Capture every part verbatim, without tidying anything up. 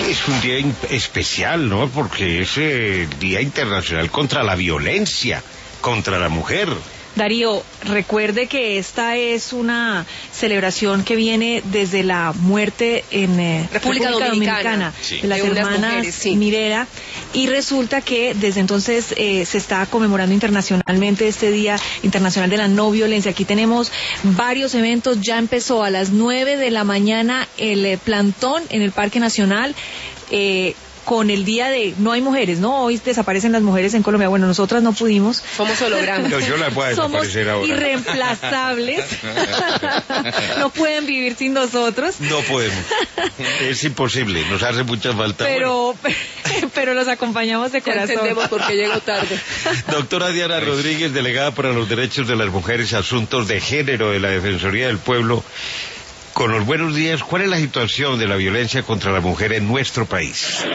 es un día especial, ¿no? Porque es el Día Internacional contra la Violencia contra la Mujer. Darío, recuerde que esta es una celebración que viene desde la muerte en eh, República, República Dominicana, Dominicana sí. de las de hermanas mujeres, sí. Mirera, y resulta que desde entonces eh, se está conmemorando internacionalmente este Día Internacional de la No Violencia. Aquí tenemos varios eventos, ya empezó a las nueve de la mañana el eh, plantón en el Parque Nacional, eh, con el día de no hay mujeres, ¿no? Hoy desaparecen las mujeres en Colombia. Bueno, nosotras no pudimos. Somos hologramas. No, yo las voy a desaparecer ahora. Somos irreemplazables. No pueden vivir sin nosotros. No podemos. Es imposible. Nos hace mucha falta. Pero, bueno. pero los acompañamos de corazón. Ya entendemos por qué llego tarde. Doctora Diana Rodríguez, delegada para los derechos de las mujeres y asuntos de género de la Defensoría del Pueblo. Con los buenos días, ¿cuál es la situación de la violencia contra la mujer en nuestro país?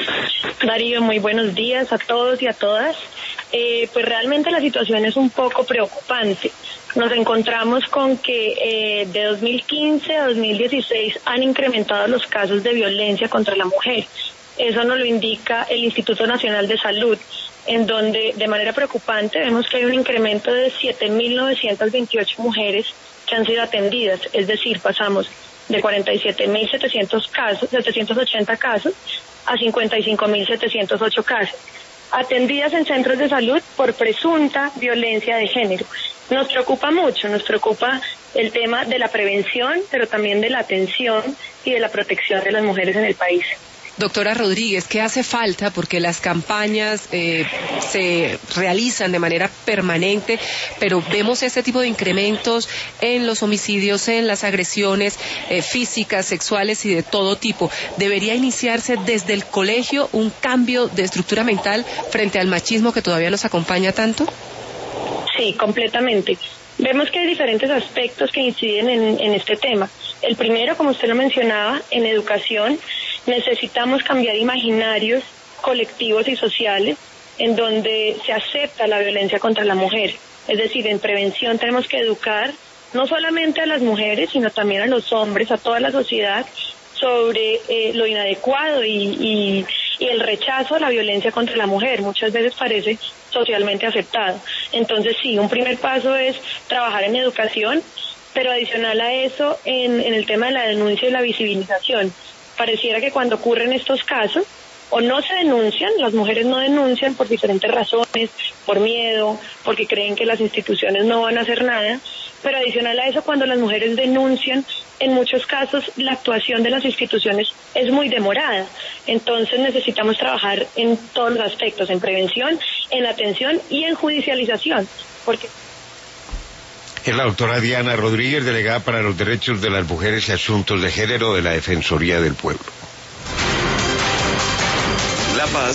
Darío, muy buenos días a todos y a todas. Eh, pues realmente la situación es un poco preocupante. Nos encontramos con que eh, de dos mil quince a dos mil dieciséis han incrementado los casos de violencia contra la mujer. Eso nos lo indica el Instituto Nacional de Salud, en donde de manera preocupante vemos que hay un incremento de siete mil novecientas veintiocho mujeres que han sido atendidas, es decir, pasamos de cuarenta y siete mil setecientos casos, setecientos ochenta casos a cincuenta y cinco mil setecientos ocho casos, atendidas en centros de salud por presunta violencia de género. Nos preocupa mucho, nos preocupa el tema de la prevención, pero también de la atención y de la protección de las mujeres en el país. Doctora Rodríguez, ¿qué hace falta? Porque las campañas eh, se realizan de manera permanente, pero vemos este tipo de incrementos en los homicidios, en las agresiones eh, físicas, sexuales y de todo tipo. ¿Debería iniciarse desde el colegio un cambio de estructura mental frente al machismo que todavía nos acompaña tanto? Sí, completamente. Vemos que hay diferentes aspectos que inciden en, en este tema. El primero, como usted lo mencionaba, en educación necesitamos cambiar imaginarios colectivos y sociales en donde se acepta la violencia contra la mujer. Es decir, en prevención tenemos que educar no solamente a las mujeres, sino también a los hombres, a toda la sociedad, sobre eh, lo inadecuado y, y, y el rechazo a la violencia contra la mujer. Muchas veces parece socialmente aceptado. Entonces sí, un primer paso es trabajar en educación, pero adicional a eso, en, en el tema de la denuncia y la visibilización. Pareciera que cuando ocurren estos casos, o no se denuncian, las mujeres no denuncian por diferentes razones, por miedo, porque creen que las instituciones no van a hacer nada, pero adicional a eso, cuando las mujeres denuncian, en muchos casos la actuación de las instituciones es muy demorada. Entonces necesitamos trabajar en todos los aspectos, en prevención, en atención y en judicialización, porque... Es la doctora Diana Rodríguez, delegada para los derechos de las mujeres y asuntos de género de la Defensoría del Pueblo. La Paz